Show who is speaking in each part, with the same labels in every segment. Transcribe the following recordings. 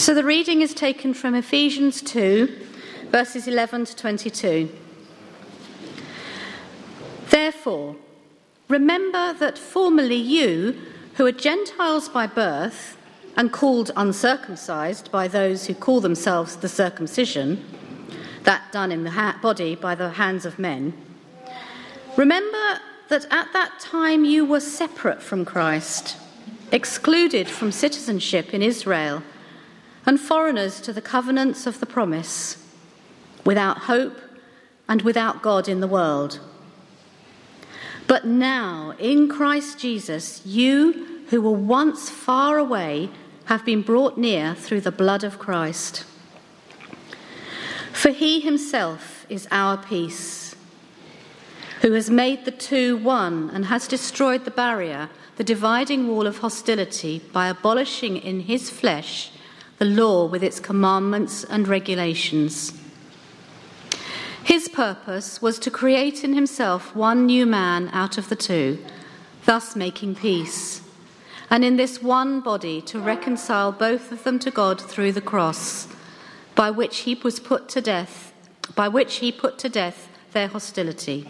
Speaker 1: So the reading is taken from Ephesians 2, verses 11 to 22. Therefore, remember that formerly you, who are Gentiles by birth and called uncircumcised by those who call themselves the circumcision, that done in the body by the hands of men, remember that at that time you were separate from Christ, excluded from citizenship in Israel, and foreigners to the covenants of the promise, without hope and without God in the world. But now, in Christ Jesus, you who were once far away have been brought near through the blood of Christ. For he himself is our peace, who has made the two one and has destroyed the barrier, the dividing wall of hostility, by abolishing in his flesh the law with its commandments and regulations. His purpose was to create in himself one new man out of the two, thus making peace, and in this one body to reconcile both of them to God through the cross, by which he put to death their hostility.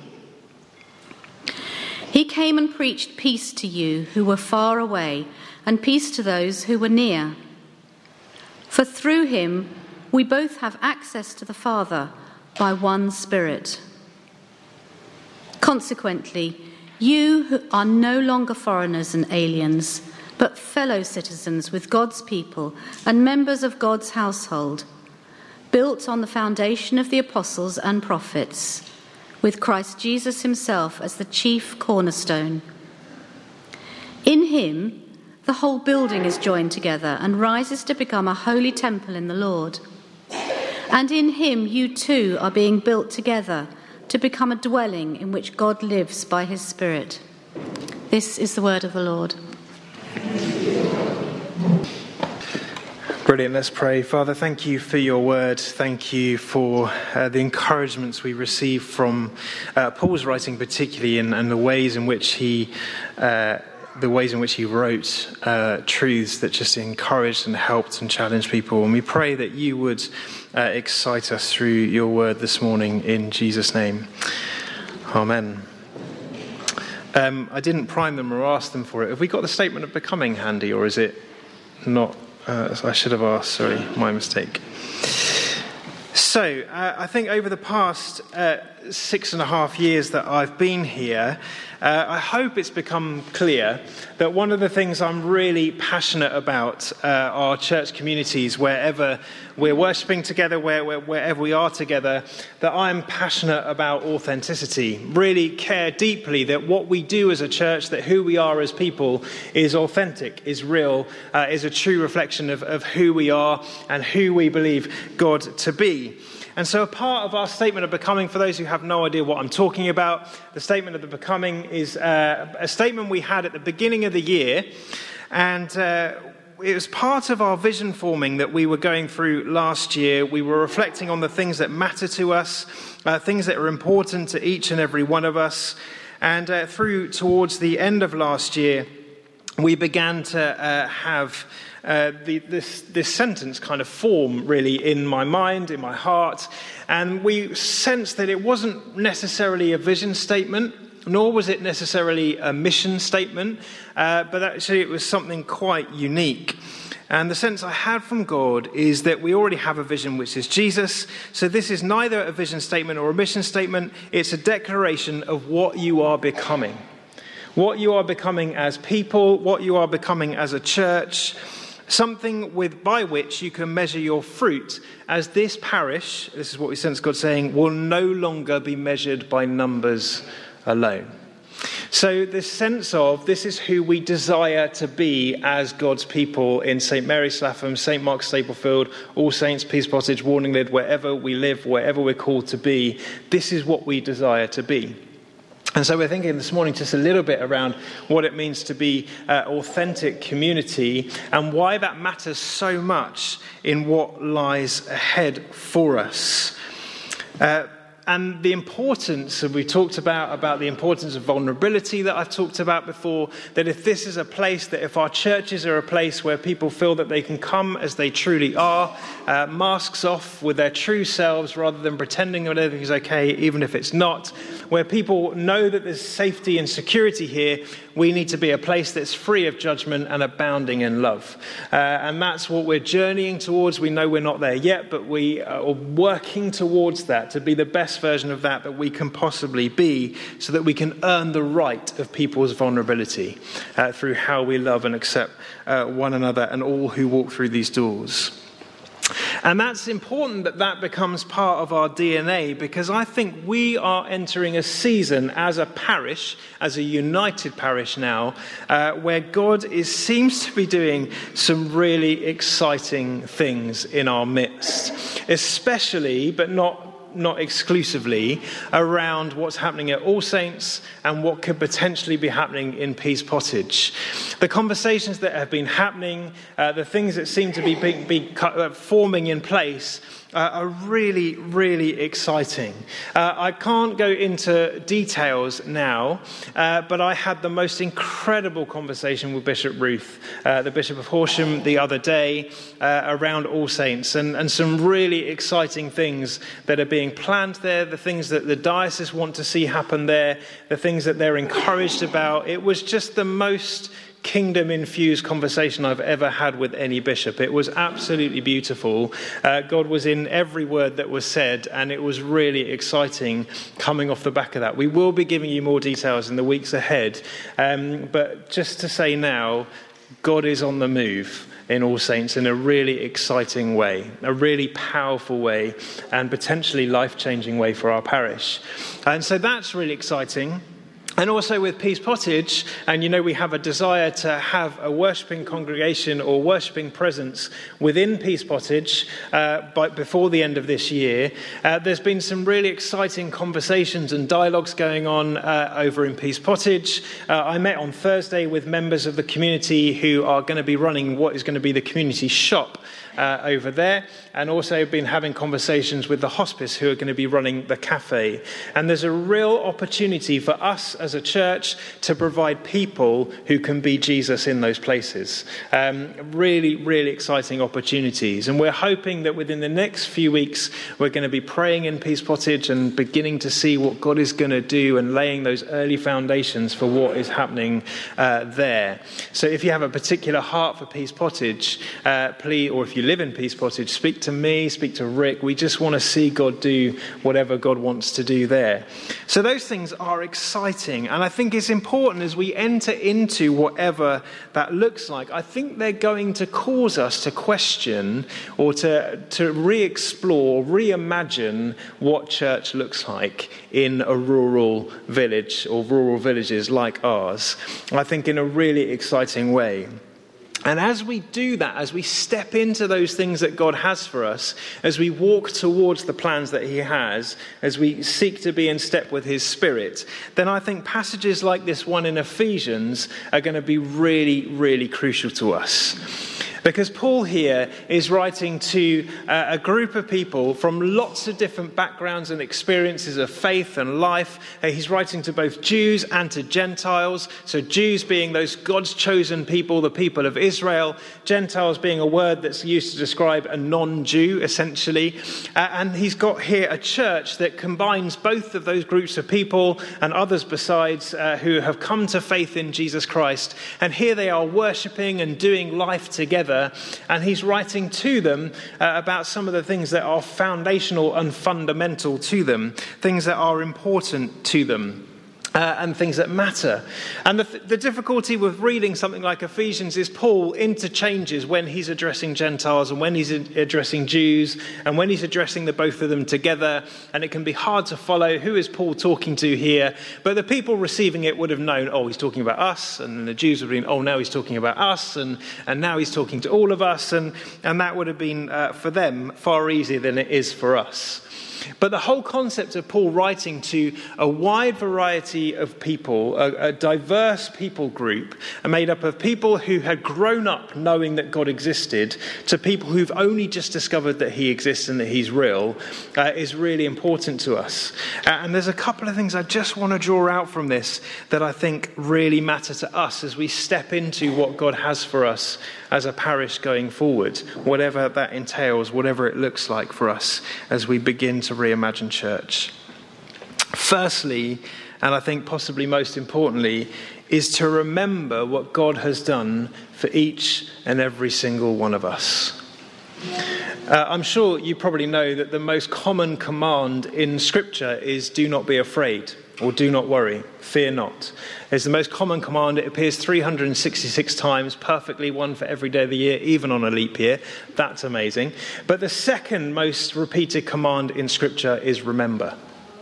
Speaker 1: He came and preached peace to you who were far away, and peace to those who were near. For through him we both have access to the Father by one Spirit. Consequently, you who are no longer foreigners and aliens, but fellow citizens with God's people and members of God's household, built on the foundation of the apostles and prophets, with Christ Jesus himself as the chief cornerstone. In him, the whole building is joined together and rises to become a holy temple in the Lord. And in him you too are being built together to become a dwelling in which God lives by his Spirit. This is the word of the Lord.
Speaker 2: Brilliant. Let's pray. Father, thank you for your word. Thank you for the encouragements we receive from Paul's writing, particularly, and the ways in which he wrote truths that just encouraged and helped and challenged people. And we pray that you would excite us through your word this morning in Jesus' name. Amen. I didn't prime them or ask them for it. Have we got the statement of becoming handy, or is it not? I should have asked. Sorry, my mistake. So, I think over the past 6.5 years that I've been here, I hope it's become clear that one of the things I'm really passionate about are church communities, wherever we're worshipping together, wherever we are together, that I'm passionate about authenticity. Really care deeply that what we do as a church, that who we are as people is authentic, is real, is a true reflection of who we are and who we believe God to be. And so a part of our statement of becoming, for those who have no idea what I'm talking about, the statement of the becoming is a statement we had at the beginning of the year. And it was part of our vision forming that we were going through last year. We were reflecting on the things that matter to us, things that are important to each and every one of us. And through towards the end of last year, we began to have this sentence kind of form really in my mind, in my heart, and we sensed that it wasn't necessarily a vision statement, nor was it necessarily a mission statement, but actually it was something quite unique. And the sense I had from God is that we already have a vision, which is Jesus. So this is neither a vision statement or a mission statement. It's a declaration of what you are becoming. What you are becoming as people, what you are becoming as a church, something by which you can measure your fruit, as this parish, this is what we sense God saying, will no longer be measured by numbers alone. So this sense of this is who we desire to be as God's people in St. Mary's Slapham, St. Mark's Staplefield, All Saints, Peace Pottage, Warninglid, wherever we live, wherever we're called to be, this is what we desire to be. And so we're thinking this morning just a little bit around what it means to be authentic community and why that matters so much in what lies ahead for us. And the importance, and we talked about the importance of vulnerability that I've talked about before, that if this is a place, that if our churches are a place where people feel that they can come as they truly are, masks off with their true selves rather than pretending that everything is okay, even if it's not, where people know that there's safety and security here, we need to be a place that's free of judgment and abounding in love. And that's what we're journeying towards. We know we're not there yet, but we are working towards that, to be the best version of that we can possibly be, so that we can earn the right of people's vulnerability through how we love and accept one another and all who walk through these doors. And that's important that becomes part of our DNA, because I think we are entering a season as a parish, as a united parish now, where God seems to be doing some really exciting things in our midst, especially, but not exclusively, around what's happening at All Saints and what could potentially be happening in Pease Pottage. The conversations that have been happening, the things that seem to be forming in place, are really, really exciting. I can't go into details now, but I had the most incredible conversation with Bishop Ruth, the Bishop of Horsham, the other day around All Saints, and some really exciting things that are being planned there, the things that the diocese want to see happen there, the things that they're encouraged about. It was just the most kingdom-infused conversation I've ever had with any bishop. It was absolutely beautiful. God was in every word that was said, and it was really exciting coming off the back of that. We will be giving you more details in the weeks ahead, but just to say now, God is on the move in All Saints in a really exciting way, a really powerful way, and potentially life-changing way for our parish. And so that's really exciting. And also with Pease Pottage, and we have a desire to have a worshipping congregation or worshipping presence within Pease Pottage before the end of this year. There's been some really exciting conversations and dialogues going on over in Pease Pottage. I met on Thursday with members of the community who are going to be running what is going to be the community shop over there, and also been having conversations with the hospice who are going to be running the cafe. And there's a real opportunity for us as a church to provide people who can be Jesus in those places. Really, really exciting opportunities. And we're hoping that within the next few weeks, we're going to be praying in Pease Pottage and beginning to see what God is going to do and laying those early foundations for what is happening there. So if you have a particular heart for Pease Pottage, please, or if you live in Pease Pottage, speak to me, speak to Rick. We just want to see God do whatever God wants to do there. So those things are exciting, and I think it's important as we enter into whatever that looks like. I think they're going to cause us to question or to re-explore, reimagine what church looks like in a rural village or rural villages like ours. I think in a really exciting way. And as we do that, as we step into those things that God has for us, as we walk towards the plans that he has, as we seek to be in step with his Spirit, then I think passages like this one in Ephesians are going to be really, really crucial to us. Because Paul here is writing to a group of people from lots of different backgrounds and experiences of faith and life. He's writing to both Jews and to Gentiles. So Jews being those God's chosen people, the people of Israel. Gentiles being a word that's used to describe a non-Jew, essentially. And he's got here a church that combines both of those groups of people and others besides who have come to faith in Jesus Christ. And here they are worshipping and doing life together. And he's writing to them about some of the things that are foundational and fundamental to them, things that are important to them. And things that matter. And the difficulty with reading something like Ephesians is Paul interchanges when he's addressing Gentiles and when he's addressing Jews and when he's addressing the both of them together. And it can be hard to follow who is Paul talking to here. But the people receiving it would have known, oh, he's talking about us. And the Jews would have been, oh, now he's talking about us. And now he's talking to all of us. And that would have been, for them, far easier than it is for us. But the whole concept of Paul writing to a wide variety of people, a diverse people group, made up of people who had grown up knowing that God existed, to people who've only just discovered that he exists and that he's real, is really important to us. And there's a couple of things I just want to draw out from this that I think really matter to us as we step into what God has for us as a parish going forward, whatever that entails, whatever it looks like for us as we begin to reimagine church. Firstly, and I think possibly most importantly, is to remember what God has done for each and every single one of us. I'm sure you probably know that the most common command in Scripture is do not be afraid, or do not worry, fear not. It's the most common command. It appears 366 times, perfectly one for every day of the year, even on a leap year. That's amazing. But the second most repeated command in Scripture is remember.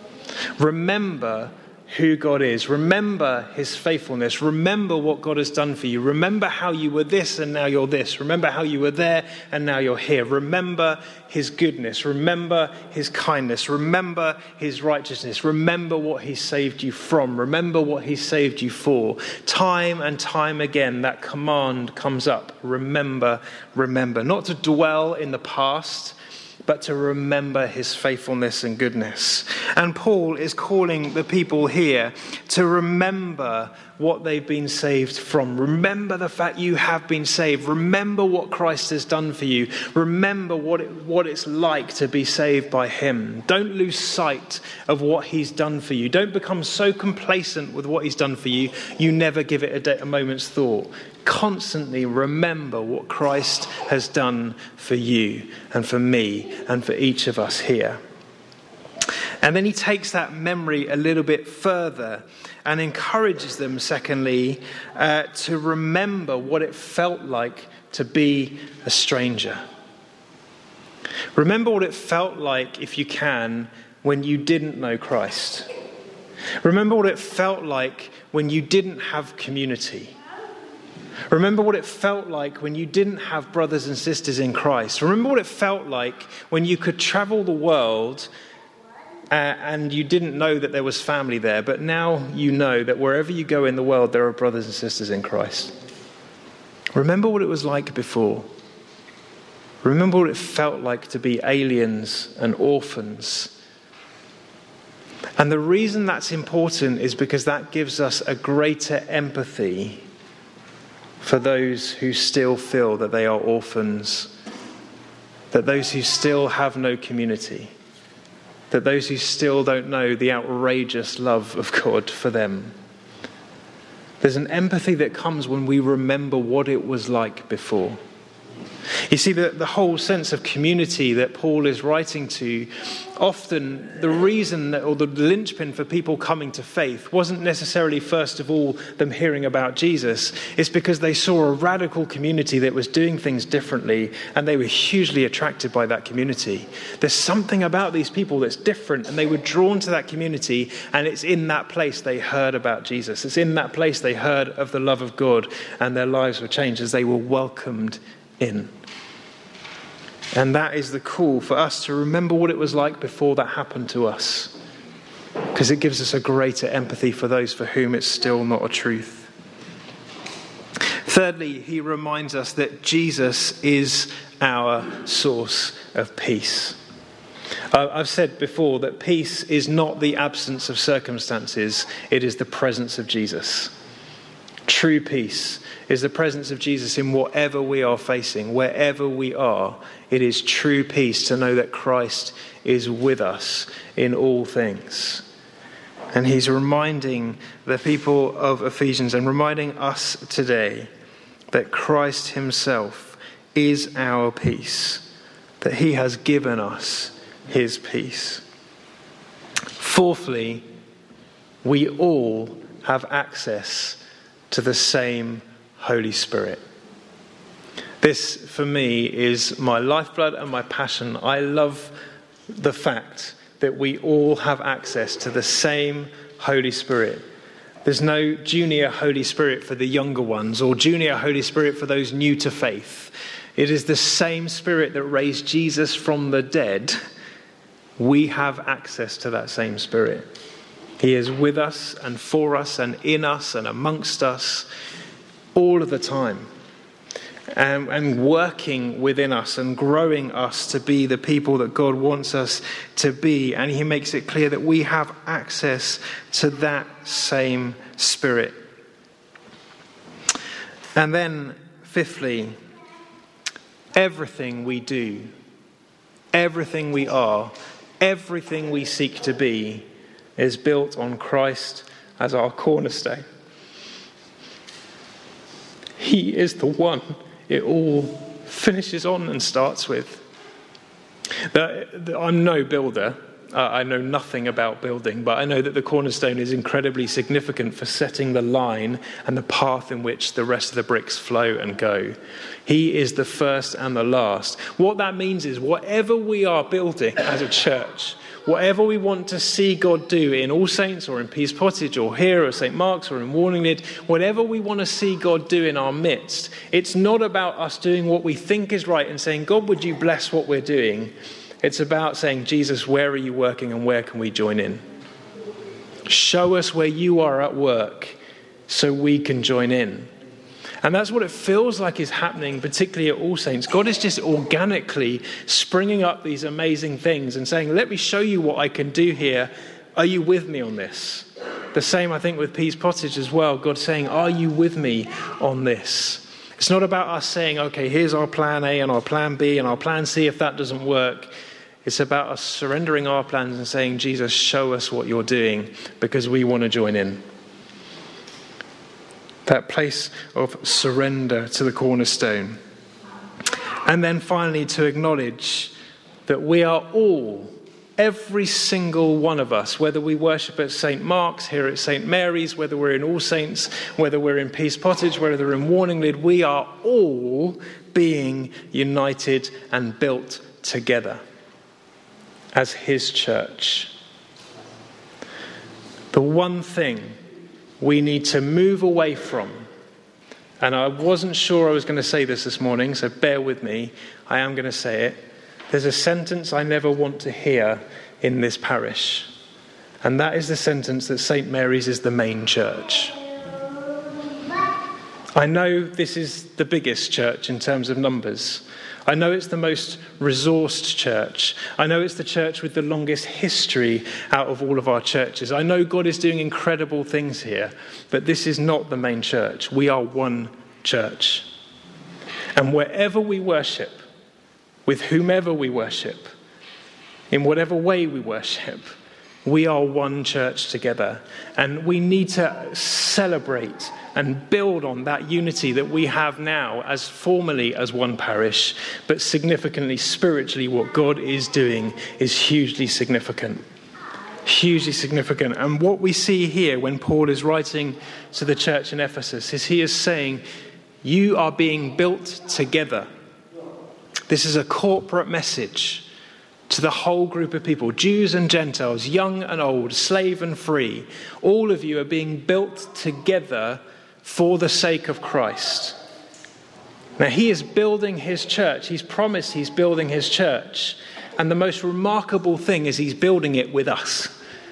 Speaker 2: Remember who God is. Remember his faithfulness. Remember what God has done for you. Remember how you were this and now you're this. Remember how you were there and now you're here. Remember his goodness. Remember his kindness. Remember his righteousness. Remember what he saved you from. Remember what he saved you for. Time and time again, that command comes up. Remember, remember. Not to dwell in the past, but to remember his faithfulness and goodness. And Paul is calling the people here to remember what they've been saved from. Remember the fact you have been saved. Remember what Christ has done for you. Remember what it's like to be saved by him. Don't lose sight of what he's done for you. Don't become so complacent with what he's done for you, you never give it a moment's thought. Constantly remember what Christ has done for you and for me and for each of us here. And then he takes that memory a little bit further and encourages them, secondly, to remember what it felt like to be a stranger. Remember what it felt like, if you can, when you didn't know Christ. Remember what it felt like when you didn't have community. Remember what it felt like when you didn't have brothers and sisters in Christ. Remember what it felt like when you could travel the world and you didn't know that there was family there, but now you know that wherever you go in the world, there are brothers and sisters in Christ. Remember what it was like before. Remember what it felt like to be aliens and orphans. And the reason that's important is because that gives us a greater empathy for those who still feel that they are orphans, that those who still have no community, that those who still don't know the outrageous love of God for them. There's an empathy that comes when we remember what it was like before. You see, the whole sense of community that Paul is writing to, often the reason or the linchpin for people coming to faith wasn't necessarily, first of all, them hearing about Jesus. It's because they saw a radical community that was doing things differently, and they were hugely attracted by that community. There's something about these people that's different, and they were drawn to that community, and it's in that place they heard about Jesus. It's in that place they heard of the love of God, and their lives were changed as they were welcomed in. And that is the call for us to remember what it was like before that happened to us, because it gives us a greater empathy for those for whom it's still not a truth. Thirdly, he reminds us that Jesus is our source of peace. I've said before that peace is not the absence of circumstances, it is the presence of Jesus. True peace is the presence of Jesus in whatever we are facing, wherever we are. It is true peace to know that Christ is with us in all things. And he's reminding the people of Ephesians and reminding us today that Christ himself is our peace, that he has given us his peace. Fourthly, we all have access to the same Holy Spirit. This, for me, is my lifeblood and my passion. I love the fact that we all have access to the same Holy Spirit. There's no junior Holy Spirit for the younger ones or junior Holy Spirit for those new to faith. It is the same Spirit that raised Jesus from the dead we have access to that same Spirit. He is with us and for us and in us and amongst us all of the time. And working within us and growing us to be the people that God wants us to be. And he makes it clear that we have access to that same Spirit. And then, fifthly, everything we do, everything we are, everything we seek to be is built on Christ as our cornerstone. He is the one it all finishes on and starts with. I'm no builder. I know nothing about building, but I know that the cornerstone is incredibly significant for setting the line and the path in which the rest of the bricks flow and go. He is the first and the last. What that means is whatever we are building as a church, whatever we want to see God do in All Saints or in Peace Pottage or here or St. Mark's or in Warninglid, whatever we want to see God do in our midst, it's not about us doing what we think is right and saying, God, would you bless what we're doing? It's about saying, Jesus, where are you working and where can we join in? Show us where you are at work so we can join in. And that's what it feels like is happening, particularly at All Saints. God is just organically springing up these amazing things and saying, let me show you what I can do here. Are you with me on this? The same, I think, with Peace Pottage as well. God saying, are you with me on this? It's not about us saying, okay, here's our plan A and our plan B and our plan C if that doesn't work. It's about us surrendering our plans and saying, Jesus, show us what you're doing because we want to join in. That place of surrender to the cornerstone. And then finally to acknowledge that we are all, every single one of us, whether we worship at St. Mark's, here at St. Mary's, whether we're in All Saints, whether we're in Peace Pottage, whether we're in Warninglid, we are all being united and built together as his church. The one thing we need to move away from, and I wasn't sure I was going to say this morning, so bear with me, I am going to say it. There's a sentence I never want to hear in this parish, and that is the sentence that St. Mary's is the main church. I know this is the biggest church in terms of numbers. I know it's the most resourced church. I know it's the church with the longest history out of all of our churches. I know God is doing incredible things here, but this is not the main church. We are one church. And wherever we worship, with whomever we worship, in whatever way we worship, we are one church together. And we need to celebrate and build on that unity that we have now as formally as one parish, but significantly spiritually what God is doing is hugely significant. Hugely significant. And what we see here when Paul is writing to the church in Ephesus is he is saying, you are being built together. This is a corporate message to the whole group of people, Jews and Gentiles, young and old, slave and free. All of you are being built together for the sake of Christ. Now, he is building his church. He's promised he's building his church. And the most remarkable thing is he's building it with us.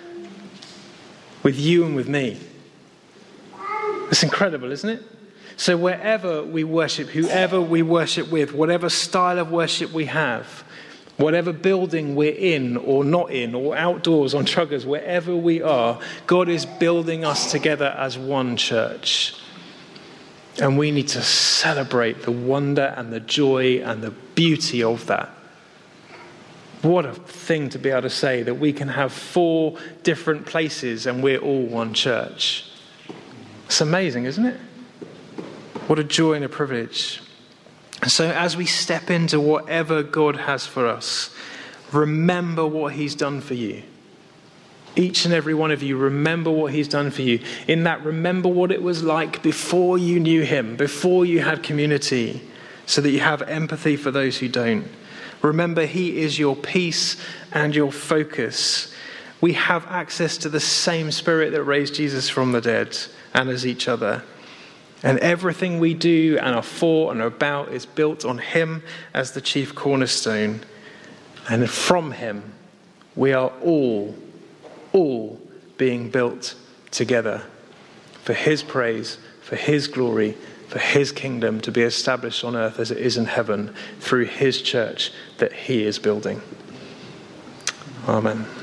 Speaker 2: With you and with me. It's incredible, isn't it? So wherever we worship, whoever we worship with, whatever style of worship we have, whatever building we're in or not in, or outdoors on truggers, wherever we are, God is building us together as one church. And we need to celebrate the wonder and the joy and the beauty of that. What a thing to be able to say that we can have 4 different places and we're all one church. It's amazing, isn't it? What a joy and a privilege. So as we step into whatever God has for us, remember what he's done for you. Each and every one of you, remember what he's done for you. In that, remember what it was like before you knew him, before you had community, so that you have empathy for those who don't. Remember, he is your peace and your focus. We have access to the same Spirit that raised Jesus from the dead and as each other. And everything we do and are for and are about is built on him as the chief cornerstone. And from him, we are all being built together for his praise, for his glory, for his kingdom to be established on earth as it is in heaven through his church that he is building. Amen.